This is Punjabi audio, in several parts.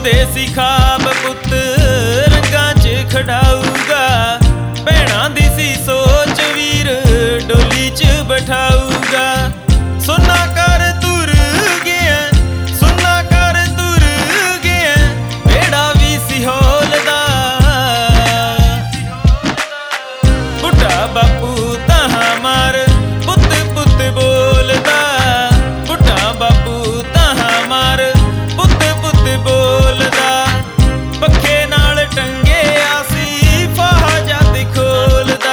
ਦੇਸੀ ਖਾਬ ਪੁੱਤ ਰੰਗਾਂ 'ਚ ਖੜਾਊਗਾ। ਭੈਣਾਂ ਦੀ ਸੀ ਸੋਚ ਵੀਰ ਡੋਲੀ 'ਚ ਬਿਠਾਊਗਾ। ਸੁੰਨਾ ਕਰ ਤੁਰ ਗਿਆ, ਸੁੰਨਾ ਕਰ ਤੁਰ ਗਿਆ, ਬੇੜਾ ਵੀ ਸੀ ਹੌਲਦਾ। ਬੁੱਢਾ ਬਾਪੂ ਤਾਹਾਂ ਮਾਰ ਪੁੱਤ ਪੁੱਤ ਬੋਲਦਾ। ਬੁੱਢਾ ਬਾਪੂ ਤਾਹਾਂ ਮਾਰ ਪੁੱਤ ਪੁੱਤ ਬੋਲਦਾ। ਪੱਖੇ ਨਾਲ ਟੰਗਿਆ ਸੀ ਫਾਹਾ ਜਦ ਖੋਲਦਾ।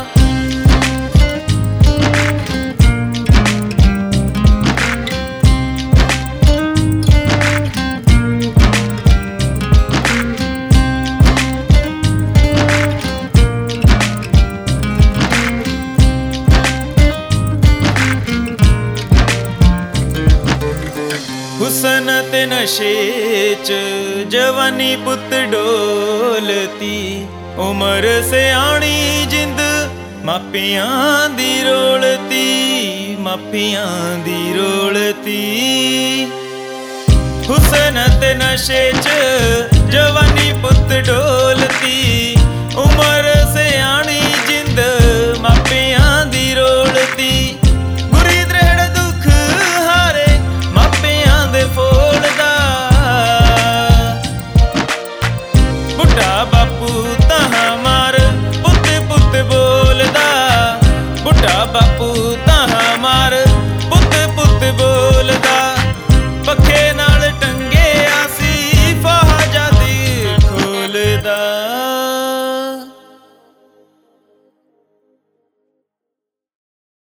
ਹੁਸਨ ਤੇ ਨਸ਼ੇ 'ਚ ਜਵਾਨੀ ਪੁੱਤ ਡੋਲਤੀ। ਉਮਰ ਸਿਆਣੀ ਜਿੰਦ ਮਾਪਿਆਂ ਦੀ ਰੋਲਤੀ, ਮਾਪਿਆਂ ਦੀ ਰੋਲਤੀ। ਹੁਸਨ ਤੇ ਨਸ਼ੇ 'ਚ ਜਵਾਨੀ